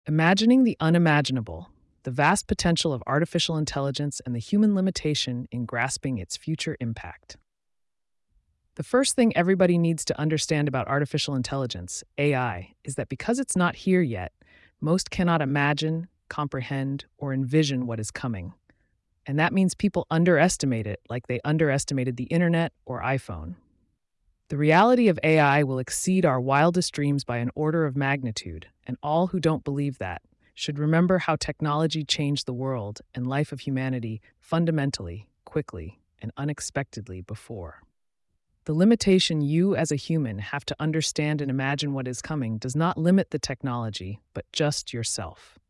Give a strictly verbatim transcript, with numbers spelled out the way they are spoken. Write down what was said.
Imagining the unimaginable, the vast potential of artificial intelligence and the human limitation in grasping its future impact. The first thing everybody needs to understand about artificial intelligence, A I, is that because it's not here yet, most cannot imagine, comprehend, or envision what is coming. And that means people underestimate it like they underestimated the internet or iPhone. The reality of A I will exceed our wildest dreams by an order of magnitude, and all who don't believe that should remember how technology changed the world and life of humanity fundamentally, quickly, and unexpectedly before. The limitation you as a human have to understand and imagine what is coming does not limit the technology, but just yourself.